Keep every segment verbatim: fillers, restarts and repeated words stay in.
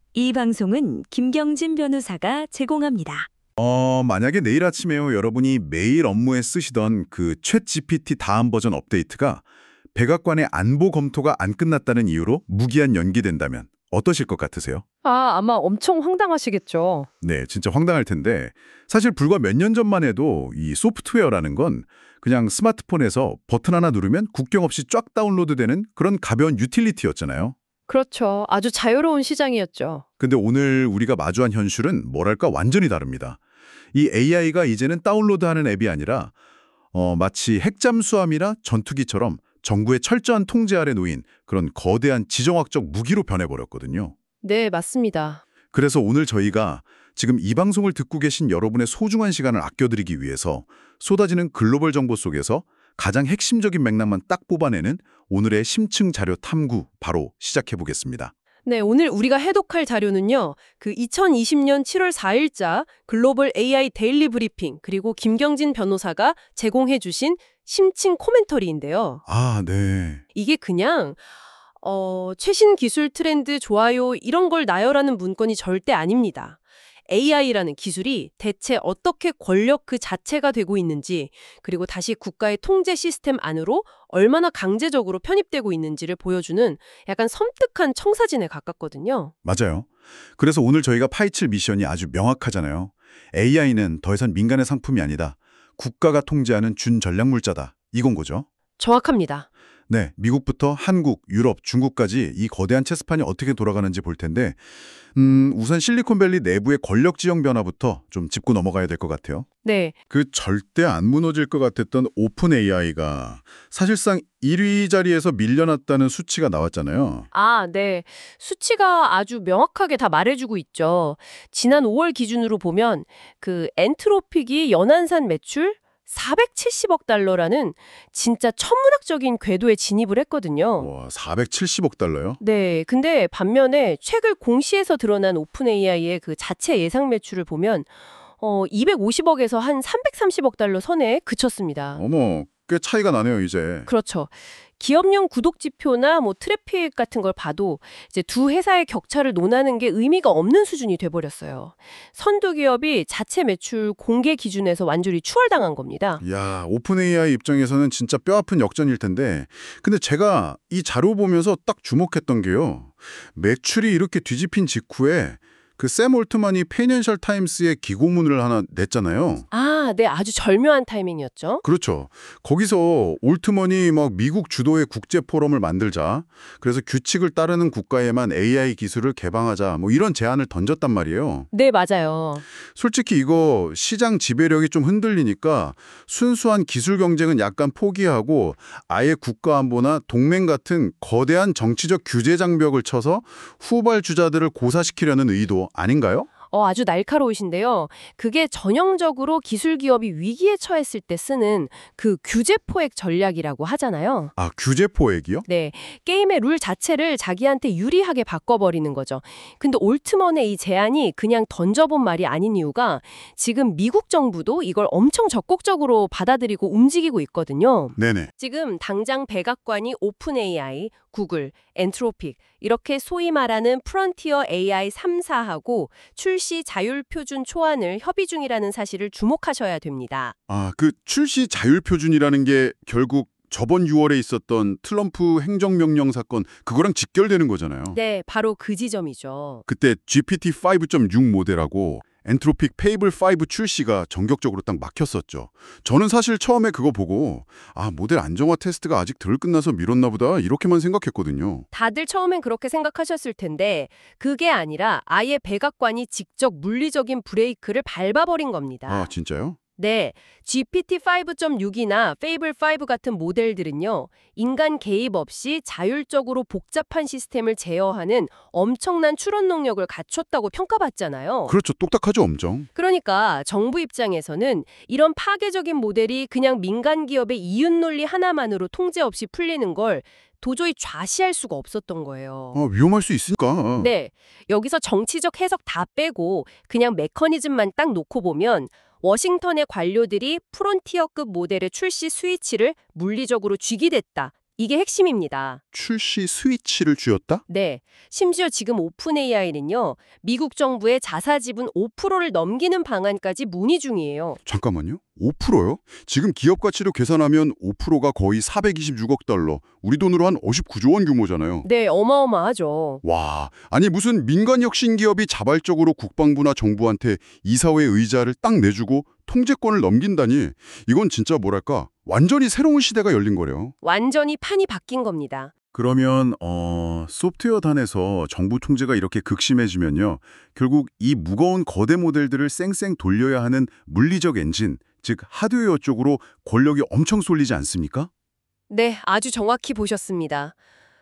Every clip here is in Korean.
이 방송은 김경진 변호사가 제공합니다. 어, 만약에 내일 아침에요, 여러분이 매일 업무에 쓰시던 그 챗 지피티 다음 버전 업데이트가 백악관의 안보 검토가 안 끝났다는 이유로 무기한 연기된다면 어떠실 것 같으세요? 아, 아마 엄청 황당하시겠죠. 네, 진짜 황당할 텐데 사실 불과 몇 년 전만 해도 이 소프트웨어라는 건 그냥 스마트폰에서 버튼 하나 누르면 국경 없이 쫙 다운로드되는 그런 가벼운 유틸리티였잖아요. 그렇죠. 아주 자유로운 시장이었죠. 근데 오늘 우리가 마주한 현실은 뭐랄까 완전히 다릅니다. 이 에이아이가 이제는 다운로드하는 앱이 아니라 어, 마치 핵잠수함이나 전투기처럼 정부의 철저한 통제 아래 놓인 그런 거대한 지정학적 무기로 변해버렸거든요. 네, 맞습니다. 그래서 오늘 저희가 지금 이 방송을 듣고 계신 여러분의 소중한 시간을 아껴드리기 위해서 쏟아지는 글로벌 정보 속에서 가장 핵심적인 맥락만 딱 뽑아내는 오늘의 심층 자료 탐구 바로 시작해보겠습니다. 네, 오늘 우리가 해독할 자료는요. 그 이천이십 년 칠월 사일자 글로벌 에이아이 데일리 브리핑 그리고 김경진 변호사가 제공해 주신 심층 코멘터리인데요. 아, 네. 이게 그냥 어, 최신 기술 트렌드 좋아요 이런 걸 나열하는 문건이 절대 아닙니다. 에이아이라는 기술이 대체 어떻게 권력 그 자체가 되고 있는지, 그리고 다시 국가의 통제 시스템 안으로 얼마나 강제적으로 편입되고 있는지를 보여주는 약간 섬뜩한 청사진에 가깝거든요. 맞아요. 그래서 오늘 저희가 파헤칠 미션이 아주 명확하잖아요. 에이아이는 더 이상 민간의 상품이 아니다. 국가가 통제하는 준전략물자다. 이건 거죠. 정확합니다. 네, 미국부터 한국, 유럽, 중국까지 이 거대한 체스판이 어떻게 돌아가는지 볼 텐데 음, 우선 실리콘밸리 내부의 권력 지형 변화부터 좀 짚고 넘어가야 될 것 같아요. 네, 그 절대 안 무너질 것 같았던 오픈 에이아이가 사실상 일 위 자리에서 밀려났다는 수치가 나왔잖아요. 아, 네. 수치가 아주 명확하게 다 말해주고 있죠. 지난 오월 기준으로 보면 그 엔트로픽이 연안산 매출 사백칠십억 달러라는 진짜 천문학적인 궤도에 진입을 했거든요. 와, 사백칠십억 달러요? 네, 근데 반면에 최근 공시에서 드러난 오픈 에이아이의 그 자체 예상 매출을 보면 어, 이백오십억에서 한 삼백삼십억 달러 선에 그쳤습니다. 어머, 꽤 차이가 나네요, 이제. 그렇죠. 기업용 구독 지표나 뭐 트래픽 같은 걸 봐도 이제 두 회사의 격차를 논하는 게 의미가 없는 수준이 돼버렸어요. 선두 기업이 자체 매출 공개 기준에서 완전히 추월당한 겁니다. 야, 오픈 에이아이 입장에서는 진짜 뼈아픈 역전일 텐데 근데 제가 이 자료 보면서 딱 주목했던 게요. 매출이 이렇게 뒤집힌 직후에 그 샘 올트만이 페이낸셜 타임스에 기고문을 하나 냈잖아요. 아, 네, 아주 절묘한 타이밍이었죠. 그렇죠. 거기서 올트먼이 막 미국 주도의 국제 포럼을 만들자. 그래서 규칙을 따르는 국가에만 에이아이 기술을 개방하자. 뭐 이런 제안을 던졌단 말이에요. 네, 맞아요. 솔직히 이거 시장 지배력이 좀 흔들리니까 순수한 기술 경쟁은 약간 포기하고 아예 국가 안보나 동맹 같은 거대한 정치적 규제 장벽을 쳐서 후발 주자들을 고사시키려는 의도 아닌가요? 어, 아주 날카로우신데요. 그게 전형적으로 기술 기업이 위기에 처했을 때 쓰는 그 규제 포획 전략이라고 하잖아요. 아, 규제 포획이요? 네, 게임의 룰 자체를 자기한테 유리하게 바꿔버리는 거죠. 근데 올트먼의 이 제안이 그냥 던져본 말이 아닌 이유가 지금 미국 정부도 이걸 엄청 적극적으로 받아들이고 움직이고 있거든요. 네네. 지금 당장 백악관이 오픈 에이아이, 구글, 엔트로픽 이렇게 소위 말하는 프론티어 에이아이 삼 사하고 출시 자율표준 초안을 협의 중이라는 사실을 주목하셔야 됩니다. 아, 그 출시 자율표준이라는 게 결국 저번 유월에 있었던 트럼프 행정명령 사건 그거랑 직결되는 거잖아요. 네, 바로 그 지점이죠. 그때 지피티 오 점 육 모델하고 엔트로픽 페이블 오 출시가 전격적으로 딱 막혔었죠. 저는 사실 처음에 그거 보고 아, 모델 안정화 테스트가 아직 덜 끝나서 미뤘나 보다 이렇게만 생각했거든요. 다들 처음엔 그렇게 생각하셨을 텐데 그게 아니라 아예 백악관이 직접 물리적인 브레이크를 밟아버린 겁니다. 아, 진짜요? 네, 지피티 오 점 육이나 페이블 오 같은 모델들은요, 인간 개입 없이 자율적으로 복잡한 시스템을 제어하는 엄청난 추론 능력을 갖췄다고 평가받잖아요. 그렇죠. 똑딱하죠, 엄청. 그러니까 정부 입장에서는 이런 파괴적인 모델이 그냥 민간 기업의 이윤 논리 하나만으로 통제 없이 풀리는 걸 도저히 좌시할 수가 없었던 거예요. 아, 위험할 수 있으니까. 네, 여기서 정치적 해석 다 빼고 그냥 메커니즘만 딱 놓고 보면 워싱턴의 관료들이 프론티어급 모델의 출시 스위치를 물리적으로 쥐기됐다. 이게 핵심입니다. 출시 스위치를 쥐었다? 네, 심지어 지금 오픈 에이아이는요. 미국 정부의 자사 지분 오 퍼센트를 넘기는 방안까지 문의 중이에요. 잠깐만요. 오 퍼센트요? 지금 기업 가치로 계산하면 오 퍼센트가 거의 사백이십육억 달러, 우리 돈으로 한 오십구조 원 규모잖아요. 네, 어마어마하죠. 와, 아니 무슨 민간 혁신 기업이 자발적으로 국방부나 정부한테 이사회 의자를 딱 내주고 통제권을 넘긴다니, 이건 진짜 뭐랄까 완전히 새로운 시대가 열린 거래요. 완전히 판이 바뀐 겁니다. 그러면 어, 소프트웨어 단에서 정부 통제가 이렇게 극심해지면요. 결국 이 무거운 거대 모델들을 쌩쌩 돌려야 하는 물리적 엔진, 즉 하드웨어 쪽으로 권력이 엄청 쏠리지 않습니까? 네, 아주 정확히 보셨습니다.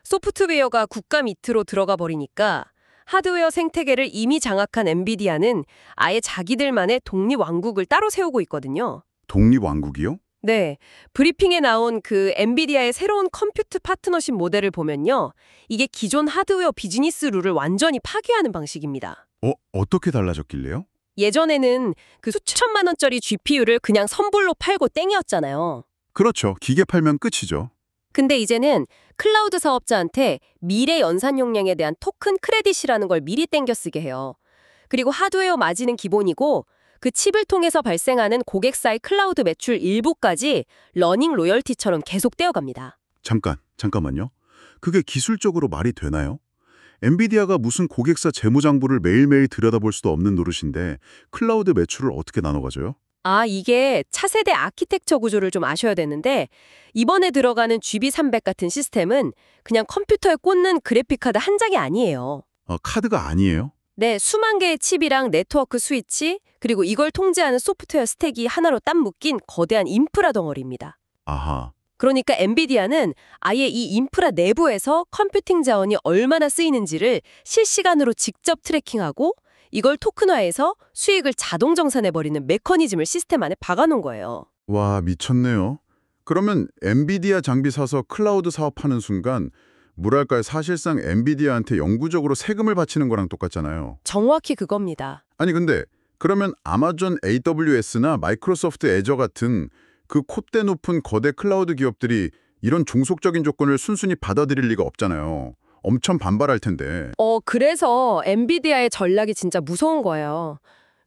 소프트웨어가 국가 밑으로 들어가 버리니까 하드웨어 생태계를 이미 장악한 엔비디아는 아예 자기들만의 독립왕국을 따로 세우고 있거든요. 독립왕국이요? 네, 브리핑에 나온 그 엔비디아의 새로운 컴퓨트 파트너십 모델을 보면요. 이게 기존 하드웨어 비즈니스 룰을 완전히 파괴하는 방식입니다. 어, 어떻게 달라졌길래요? 예전에는 그 수천만 원짜리 지피유를 그냥 선불로 팔고 땡이었잖아요. 그렇죠. 기계 팔면 끝이죠. 근데 이제는 클라우드 사업자한테 미래 연산 용량에 대한 토큰 크레딧이라는 걸 미리 땡겨 쓰게 해요. 그리고 하드웨어 마진은 기본이고 그 칩을 통해서 발생하는 고객사의 클라우드 매출 일부까지 러닝 로열티처럼 계속 떼어갑니다. 잠깐, 잠깐만요. 그게 기술적으로 말이 되나요? 엔비디아가 무슨 고객사 재무장부를 매일매일 들여다볼 수도 없는 노릇인데 클라우드 매출을 어떻게 나눠가져요? 아, 이게 차세대 아키텍처 구조를 좀 아셔야 되는데 이번에 들어가는 지비 삼백 같은 시스템은 그냥 컴퓨터에 꽂는 그래픽카드 한 장이 아니에요. 어, 카드가 아니에요? 네, 수만 개의 칩이랑 네트워크 스위치, 그리고 이걸 통제하는 소프트웨어 스택이 하나로 딱 묶인 거대한 인프라 덩어리입니다. 아하. 그러니까 엔비디아는 아예 이 인프라 내부에서 컴퓨팅 자원이 얼마나 쓰이는지를 실시간으로 직접 트래킹하고 이걸 토큰화해서 수익을 자동 정산해버리는 메커니즘을 시스템 안에 박아놓은 거예요. 와, 미쳤네요. 그러면 엔비디아 장비 사서 클라우드 사업하는 순간 뭐랄까요, 사실상 엔비디아한테 영구적으로 세금을 바치는 거랑 똑같잖아요. 정확히 그겁니다. 아니 근데 그러면 아마존 에이더블유에스나 마이크로소프트 애저 같은 그 콧대 높은 거대 클라우드 기업들이 이런 종속적인 조건을 순순히 받아들일 리가 없잖아요. 엄청 반발할 텐데. 어, 그래서 엔비디아의 전략이 진짜 무서운 거예요.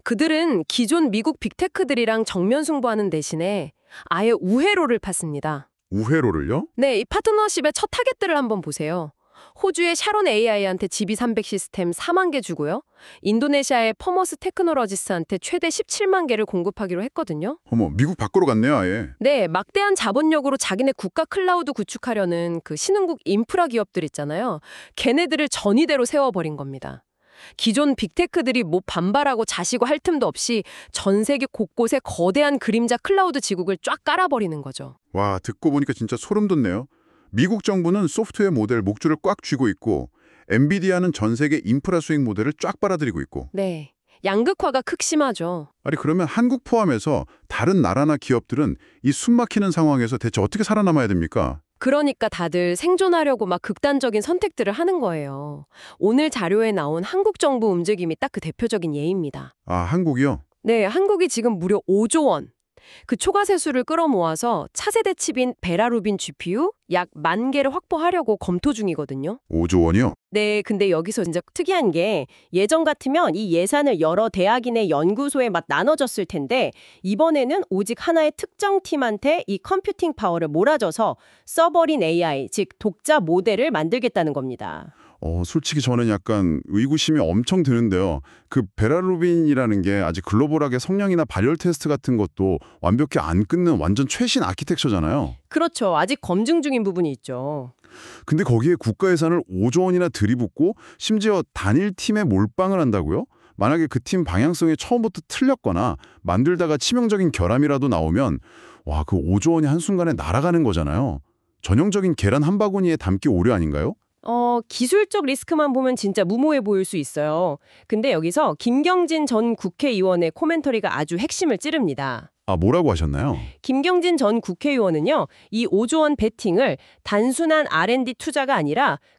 그들은 기존 미국 빅테크들이랑 정면 승부하는 대신에 아예 우회로를 팠습니다. 우회로를요? 네, 이 파트너십의 첫 타겟들을 한번 보세요. 호주의 샤론 에이아이한테 지비 삼백 시스템 사만 개 주고요. 인도네시아의 퍼머스 테크놀로지스한테 최대 십칠만 개를 공급하기로 했거든요. 어머, 미국 밖으로 갔네요, 아예. 네, 막대한 자본력으로 자기네 국가 클라우드 구축하려는 그 신흥국 인프라 기업들 있잖아요. 걔네들을 전이대로 세워버린 겁니다. 기존 빅테크들이 뭐 반발하고 자시고 할 틈도 없이 전 세계 곳곳에 거대한 그림자 클라우드 지국을 쫙 깔아버리는 거죠. 와, 듣고 보니까 진짜 소름 돋네요. 미국 정부는 소프트웨어 모델 목줄을 꽉 쥐고 있고 엔비디아는 전 세계 인프라 수익 모델을 쫙 빨아들이고 있고. 네, 양극화가 극심하죠. 아니 그러면 한국 포함해서 다른 나라나 기업들은 이 숨막히는 상황에서 대체 어떻게 살아남아야 됩니까? 그러니까 다들 생존하려고 막 극단적인 선택들을 하는 거예요. 오늘 자료에 나온 한국 정부 움직임이 딱 그 대표적인 예입니다. 아, 한국이요? 네, 한국이 지금 무려 오조 원. 그 초과세수를 끌어모아서 차세대 칩인 베라루빈 지피유 약 만 개를 확보하려고 검토 중이거든요. 오조 원이요? 네, 근데 여기서 진짜 특이한 게 예전 같으면 이 예산을 여러 대학이나 연구소에 막 나눠줬을 텐데 이번에는 오직 하나의 특정 팀한테 이 컴퓨팅 파워를 몰아줘서 써버린 에이아이, 즉 독자 모델을 만들겠다는 겁니다. 어, 솔직히 저는 약간 의구심이 엄청 드는데요. 그 베라루빈이라는 게 아직 글로벌하게 성량이나 발열 테스트 같은 것도 완벽히 안 끊는 완전 최신 아키텍처잖아요. 그렇죠. 아직 검증 중인 부분이 있죠. 근데 거기에 국가 예산을 오조 원이나 들이붓고 심지어 단일 팀에 몰빵을 한다고요? 만약에 그 팀 방향성이 처음부터 틀렸거나 만들다가 치명적인 결함이라도 나오면 와, 그 오조 원이 한순간에 날아가는 거잖아요. 전형적인 계란 한 바구니에 담기 오류 아닌가요? 어, 기술적 리스크만 보면 진짜 무모해 보일 수 있어요. 근데 여기서 김경진 전 국회의원의 코멘터리가 아주 핵심을 찌릅니다. 아, 뭐라고 하셨나요? 김경진 전 국회의원은요, 이 오조 원 베팅을 단순한 알 앤 디 투자가 아니라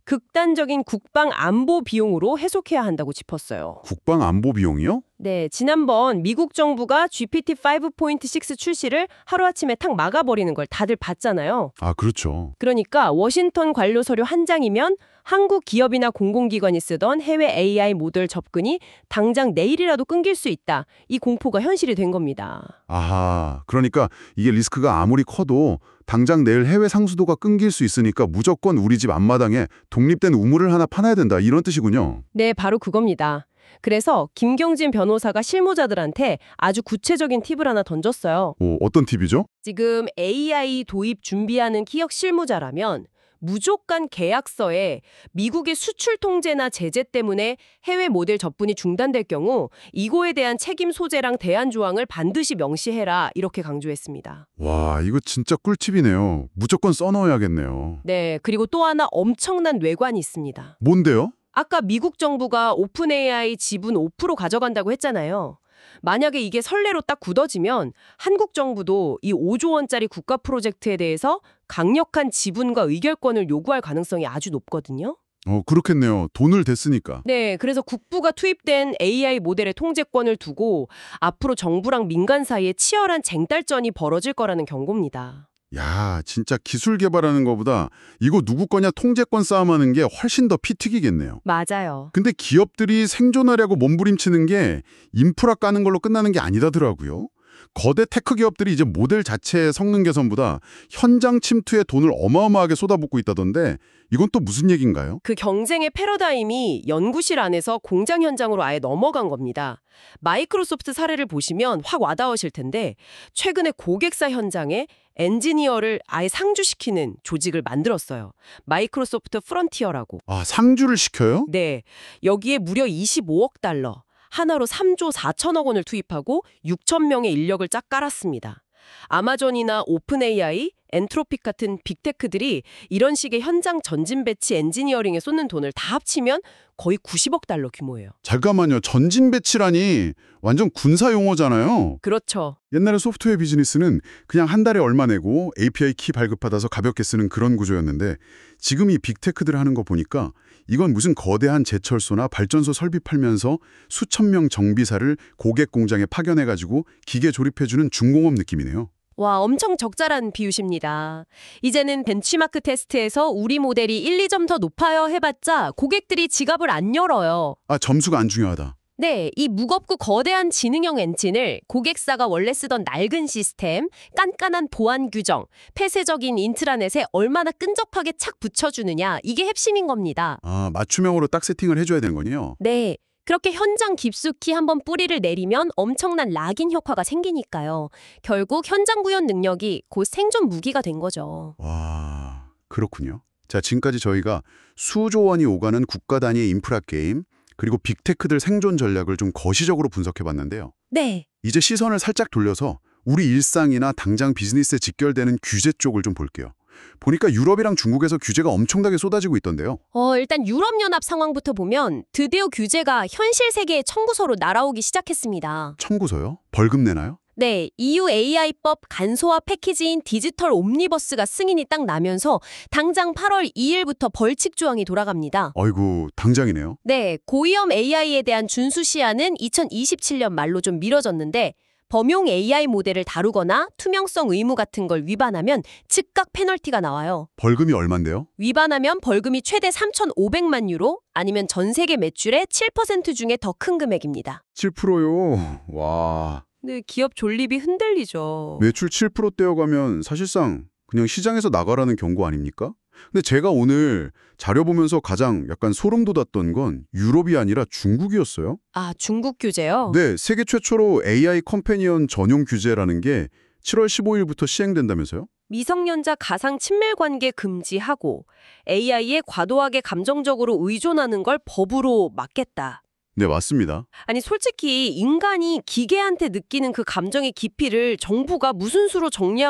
극단적인 국방 안보 비용으로 해석해야 한다고 짚었어요. 국방 안보 비용이요? 네, 지난번 미국 정부가 지피티 오 포인트 육 출시를 하루아침에 탁 막아버리는 걸 다들 봤잖아요. 아, 그렇죠. 그러니까 워싱턴 관료 서류 한 장이면 한국 기업이나 공공기관이 쓰던 해외 에이아이 모델 접근이 당장 내일이라도 끊길 수 있다. 이 공포가 현실이 된 겁니다. 아하, 그러니까 이게 리스크가 아무리 커도 당장 내일 해외 상수도가 끊길 수 있으니까 무조건 우리 집 앞마당에 독립된 우물을 하나 파놔야 된다. 이런 뜻이군요. 네, 바로 그겁니다. 그래서 김경진 변호사가 실무자들한테 아주 구체적인 팁을 하나 던졌어요. 오, 어떤 팁이죠? 지금 에이아이 도입 준비하는 기업 실무자라면 무조건 계약서에 미국의 수출 통제나 제재 때문에 해외 모델 접근이 중단될 경우 이거에 대한 책임 소재랑 대안 조항을 반드시 명시해라 이렇게 강조했습니다. 와, 이거 진짜 꿀팁이네요. 무조건 써넣어야겠네요. 네, 그리고 또 하나 엄청난 외관이 있습니다. 뭔데요? 아까 미국 정부가 오픈 에이아이 지분 오 퍼센트 가져간다고 했잖아요. 만약에 이게 선례로 딱 굳어지면 한국 정부도 이 오조 원짜리 국가 프로젝트에 대해서 강력한 지분과 의결권을 요구할 가능성이 아주 높거든요. 어, 그렇겠네요. 돈을 댔으니까. 네, 그래서 국부가 투입된 에이아이 모델의 통제권을 두고 앞으로 정부랑 민간 사이에 치열한 쟁탈전이 벌어질 거라는 경고입니다. 야, 진짜 기술 개발하는 것보다 이거 누구 거냐 통제권 싸움하는 게 훨씬 더 피 튀기겠네요. 맞아요. 근데 기업들이 생존하려고 몸부림치는 게 인프라 까는 걸로 끝나는 게 아니다더라고요. 거대 테크 기업들이 이제 모델 자체의 성능 개선보다 현장 침투에 돈을 어마어마하게 쏟아붓고 있다던데 이건 또 무슨 얘기인가요? 그 경쟁의 패러다임이 연구실 안에서 공장 현장으로 아예 넘어간 겁니다. 마이크로소프트 사례를 보시면 확 와닿으실 텐데 최근에 고객사 현장에 엔지니어를 아예 상주시키는 조직을 만들었어요. 마이크로소프트 프론티어라고. 아, 상주를 시켜요? 네, 여기에 무려 이십오억 달러, 하나로 삼조 사천억 원을 투입하고 육천 명의 인력을 짝 깔았습니다. 아마존이나 오픈 에이아이, 엔트로픽 같은 빅테크들이 이런 식의 현장 전진 배치 엔지니어링에 쏟는 돈을 다 합치면 거의 구십억 달러 규모예요. 잠깐만요. 전진 배치라니 완전 군사 용어잖아요. 그렇죠. 옛날에 소프트웨어 비즈니스는 그냥 한 달에 얼마 내고 에이피아이 키 발급받아서 가볍게 쓰는 그런 구조였는데 지금 이 빅테크들 하는 거 보니까 이건 무슨 거대한 제철소나 발전소 설비 팔면서 수천 명 정비사를 고객 공장에 파견해가지고 기계 조립해주는 중공업 느낌이네요. 와, 엄청 적절한 비유십니다. 이제는 벤치마크 테스트에서 우리 모델이 일, 이 점 더 높아요 해봤자 고객들이 지갑을 안 열어요. 아, 점수가 안 중요하다. 네, 이 무겁고 거대한 지능형 엔진을 고객사가 원래 쓰던 낡은 시스템, 깐깐한 보안 규정, 폐쇄적인 인트라넷에 얼마나 끈적하게 착 붙여주느냐, 이게 핵심인 겁니다. 아, 맞춤형으로 딱 세팅을 해줘야 되는 거군요. 네, 그렇게 현장 깊숙이 한번 뿌리를 내리면 엄청난 락인 효과가 생기니까요. 결국 현장 구현 능력이 곧 생존 무기가 된 거죠. 와, 그렇군요. 자, 지금까지 저희가 수조 원이 오가는 국가 단위의 인프라 게임, 그리고 빅테크들 생존 전략을 좀 거시적으로 분석해봤는데요. 네. 이제 시선을 살짝 돌려서 우리 일상이나 당장 비즈니스에 직결되는 규제 쪽을 좀 볼게요. 보니까 유럽이랑 중국에서 규제가 엄청나게 쏟아지고 있던데요. 어, 일단 유럽연합 상황부터 보면 드디어 규제가 현실 세계의 청구서로 날아오기 시작했습니다. 청구서요? 벌금 내나요? 네, 이유 에이아이법 간소화 패키지인 디지털 옴니버스가 승인이 딱 나면서 당장 팔월 이일부터 벌칙 조항이 돌아갑니다. 아이고, 당장이네요. 네, 고위험 에이아이에 대한 준수 시한은 이천이십칠년 말로 좀 미뤄졌는데 범용 에이아이 모델을 다루거나 투명성 의무 같은 걸 위반하면 즉각 페널티가 나와요. 벌금이 얼만데요? 위반하면 벌금이 최대 삼천오백만 유로 아니면 전 세계 매출의 칠 퍼센트 중에 더 큰 금액입니다. 칠 퍼센트요? 와, 네, 기업 존립이 흔들리죠. 매출 칠 퍼센트 떼어가면 사실상 그냥 시장에서 나가라는 경고 아닙니까? 근데 제가 오늘 자료 보면서 가장 약간 소름 돋았던 건 유럽이 아니라 중국이었어요. 아, 중국 규제요? 네, 세계 최초로 에이아이 컴패니언 전용 규제라는 게 칠월 십오일부터 시행된다면서요? 미성년자 가상 친밀 관계 금지하고 에이아이에 과도하게 감정적으로 의존하는 걸 법으로 막겠다. 네, 맞습니다. 아니 솔직히 인간이 기계한테 느끼는 그 감정의 깊이를 정부가 무슨 수로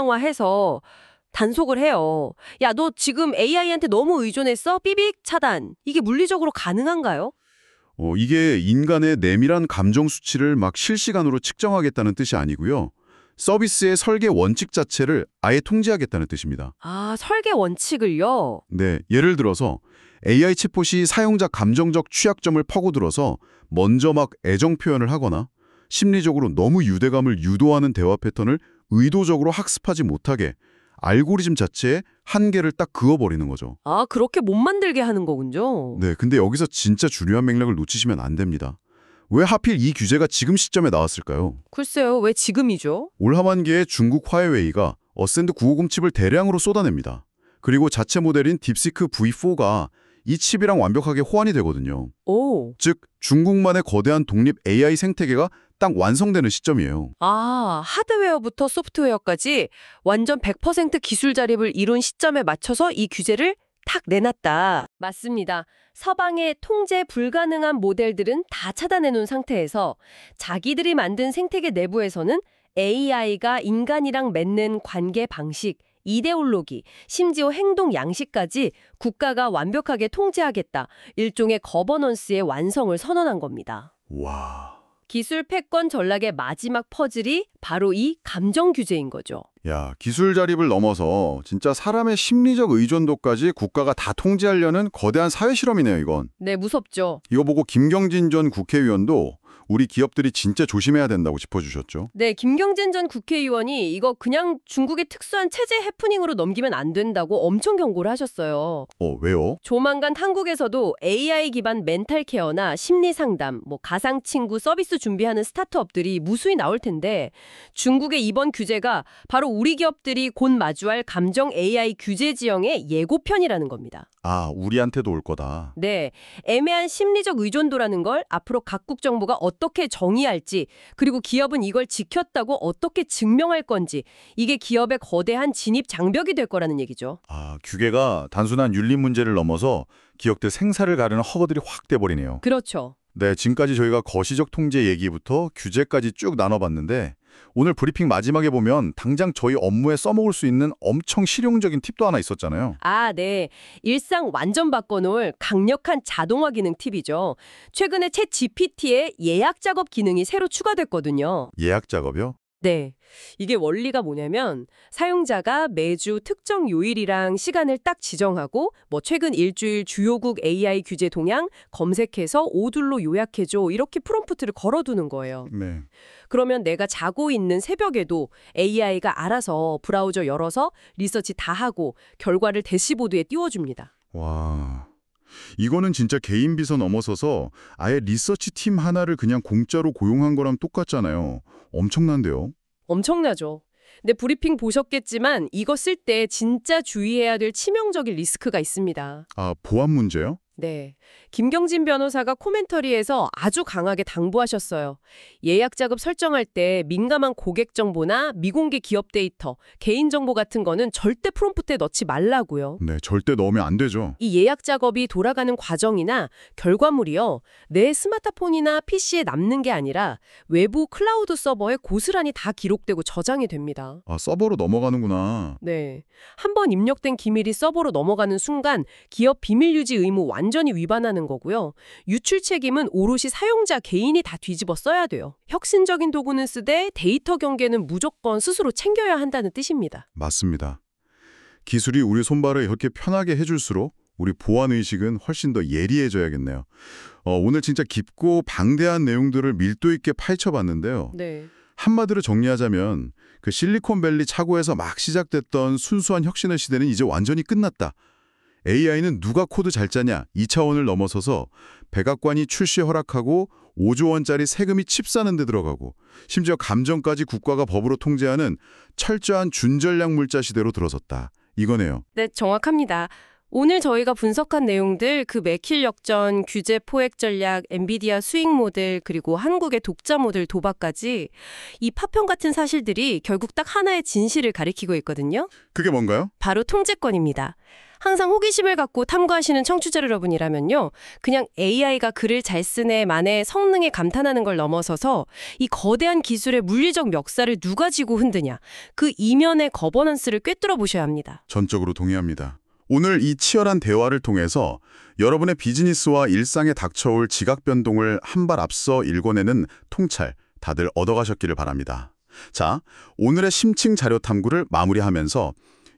정량화해서 단속을 해요. 야, 너 지금 에이아이한테 너무 의존했어? 삐빅 차단. 이게 물리적으로 가능한가요? 어, 이게 인간의 내밀한 감정 수치를 막 실시간으로 측정하겠다는 뜻이 아니고요. 서비스의 설계 원칙 자체를 아예 통제하겠다는 뜻입니다. 아, 설계 원칙을요? 네, 예를 들어서 에이아이 챗봇이 사용자 감정적 취약점을 파고들어서 먼저 막 애정 표현을 하거나 심리적으로 너무 유대감을 유도하는 대화 패턴을 의도적으로 학습하지 못하게 알고리즘 자체의 한계를 딱 그어버리는 거죠. 아, 그렇게 못 만들게 하는 거군요. 네, 근데 여기서 진짜 중요한 맥락을 놓치시면 안 됩니다. 왜 하필 이 규제가 지금 시점에 나왔을까요? 글쎄요, 왜 지금이죠? 올 하반기에 중국 화웨이가 어센드 구백오십 칩을 대량으로 쏟아냅니다. 그리고 자체 모델인 딥시크 브이 포가 이 칩이랑 완벽하게 호환이 되거든요. 오. 즉, 중국만의 거대한 독립 에이아이 생태계가 딱 완성되는 시점이에요. 아, 하드웨어부터 소프트웨어까지 완전 백 퍼센트 기술 자립을 이룬 시점에 맞춰서 이 규제를 탁 내놨다. 맞습니다. 서방의 통제 불가능한 모델들은 다 차단해놓은 상태에서 자기들이 만든 생태계 내부에서는 에이아이가 인간이랑 맺는 관계 방식, 이데올로기, 심지어 행동 양식까지 국가가 완벽하게 통제하겠다. 일종의 거버넌스의 완성을 선언한 겁니다. 와... 기술 패권 전략의 마지막 퍼즐이 바로 이 감정 규제인 거죠. 야, 기술 자립을 넘어서 진짜 사람의 심리적 의존도까지 국가가 다 통제하려는 거대한 사회 실험이네요, 이건. 네, 무섭죠. 이거 보고 김경진 전 국회의원도 우리 기업들이 진짜 조심해야 된다고 짚어주셨죠. 네, 김경진 전 국회의원이 이거 그냥 중국의 특수한 체제 해프닝으로 넘기면 안 된다고 엄청 경고를 하셨어요. 어, 왜요? 조만간 한국에서도 에이아이 기반 멘탈 케어나 심리 상담, 뭐 가상 친구 서비스 준비하는 스타트업들이 무수히 나올 텐데 중국의 이번 규제가 바로 우리 기업들이 곧 마주할 감정 에이아이 규제 지형의 예고편이라는 겁니다. 아, 우리한테도 올 거다. 네, 애매한 심리적 의존도라는 걸 앞으로 각국 정부가 어떻게 정의할지, 그리고 기업은 이걸 지켰다고 어떻게 증명할 건지, 이게 기업의 거대한 진입 장벽이 될 거라는 얘기죠. 아, 규제가 단순한 윤리 문제를 넘어서 기업들 생사를 가르는 허거들이 확 돼버리네요. 그렇죠. 네, 지금까지 저희가 거시적 통제 얘기부터 규제까지 쭉 나눠봤는데 오늘 브리핑 마지막에 보면 당장 저희 업무에 써먹을 수 있는 엄청 실용적인 팁도 하나 있었잖아요. 아, 네. 일상 완전 바꿔놓을 강력한 자동화 기능 팁이죠. 최근에 챗 지피티의 예약 작업 기능이 새로 추가됐거든요. 예약 작업이요? 네. 이게 원리가 뭐냐면 사용자가 매주 특정 요일이랑 시간을 딱 지정하고 뭐 최근 일주일 주요국 에이아이 규제 동향 검색해서 오둘로 요약해줘 이렇게 프롬프트를 걸어두는 거예요. 네. 그러면 내가 자고 있는 새벽에도 에이아이가 알아서 브라우저 열어서 리서치 다 하고 결과를 대시보드에 띄워줍니다. 와... 이거는 진짜 개인 비서 넘어서서 아예 리서치 팀 하나를 그냥 공짜로 고용한 거랑 똑같잖아요. 엄청난데요? 엄청나죠. 근데 브리핑 보셨겠지만 이거 쓸 때 진짜 주의해야 될 치명적인 리스크가 있습니다. 아, 보안 문제요? 네. 김경진 변호사가 코멘터리에서 아주 강하게 당부하셨어요. 예약 작업 설정할 때 민감한 고객 정보나 미공개 기업 데이터, 개인정보 같은 거는 절대 프롬프트에 넣지 말라고요. 네, 절대 넣으면 안 되죠. 이 예약 작업이 돌아가는 과정이나 결과물이요. 내 스마트폰이나 피시에 남는 게 아니라 외부 클라우드 서버에 고스란히 다 기록되고 저장이 됩니다. 아, 서버로 넘어가는구나. 네. 한번 입력된 기밀이 서버로 넘어가는 순간 기업 비밀 유지 의무 완전히 위반하는 거고요. 유출 책임은 오롯이 사용자 개인이 다 뒤집어 써야 돼요. 혁신적인 도구는 쓰되 데이터 경계는 무조건 스스로 챙겨야 한다는 뜻입니다. 맞습니다. 기술이 우리 손발을 이렇게 편하게 해줄수록 우리 보안의식은 훨씬 더 예리해져야겠네요. 어, 오늘 진짜 깊고 방대한 내용들을 밀도 있게 파헤쳐봤는데요. 네. 한마디로 정리하자면 그 실리콘밸리 차고에서 막 시작됐던 순수한 혁신의 시대는 이제 완전히 끝났다. 에이아이는 누가 코드 잘 짜냐 이 차원을 넘어서서 백악관이 출시 허락하고 오조 원짜리 세금이 칩 사는 데 들어가고 심지어 감정까지 국가가 법으로 통제하는 철저한 준전략 물자 시대로 들어섰다. 이거네요. 네, 정확합니다. 오늘 저희가 분석한 내용들, 그 매킬 역전, 규제 포획 전략, 엔비디아 수익 모델, 그리고 한국의 독자 모델 도박까지 이 파편 같은 사실들이 결국 딱 하나의 진실을 가리키고 있거든요. 그게 뭔가요? 바로 통제권입니다. 항상 호기심을 갖고 탐구하시는 청취자 여러분이라면요. 그냥 에이아이가 글을 잘 쓰네만의 성능에 감탄하는 걸 넘어서서 이 거대한 기술의 물리적 멱살을 누가 쥐고 흔드냐. 그 이면의 거버넌스를 꿰뚫어 보셔야 합니다. 전적으로 동의합니다. 오늘 이 치열한 대화를 통해서 여러분의 비즈니스와 일상에 닥쳐올 지각 변동을 한 발 앞서 읽어내는 통찰 다들 얻어가셨기를 바랍니다. 자, 오늘의 심층 자료 탐구를 마무리하면서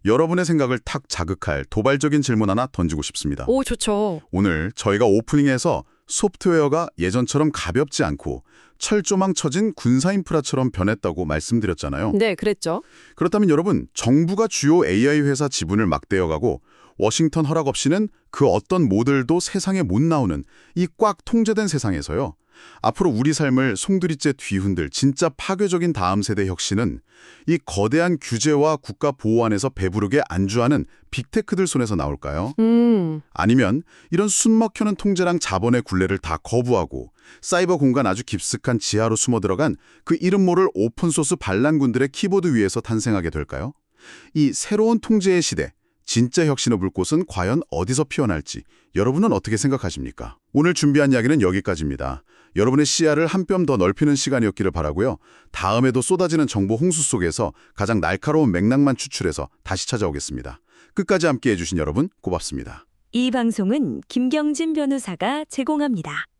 여러분의 생각을 탁 자극할 도발적인 질문 하나 던지고 싶습니다. 오, 좋죠. 오늘 저희가 오프닝에서 소프트웨어가 예전처럼 가볍지 않고 철조망 쳐진 군사 인프라처럼 변했다고 말씀드렸잖아요. 네, 그랬죠. 그렇다면 여러분, 정부가 주요 에이아이 회사 지분을 막대어가고 워싱턴 허락 없이는 그 어떤 모델도 세상에 못 나오는 이 꽉 통제된 세상에서요. 앞으로 우리 삶을 송두리째 뒤흔들 진짜 파괴적인 다음 세대 혁신은 이 거대한 규제와 국가 보호 안에서 배부르게 안주하는 빅테크들 손에서 나올까요? 음, 아니면 이런 숨막혀는 통제랑 자본의 굴레를 다 거부하고 사이버 공간 아주 깊숙한 지하로 숨어 들어간 그 이름 모를 오픈소스 반란군들의 키보드 위에서 탄생하게 될까요? 이 새로운 통제의 시대, 진짜 혁신의 불꽃은 과연 어디서 피어날지 여러분은 어떻게 생각하십니까? 오늘 준비한 이야기는 여기까지입니다. 여러분의 시야를 한 뼘 더 넓히는 시간이었기를 바라고요. 다음에도 쏟아지는 정보 홍수 속에서 가장 날카로운 맥락만 추출해서 다시 찾아오겠습니다. 끝까지 함께해 주신 여러분 고맙습니다. 이 방송은 김경진 변호사가 제공합니다.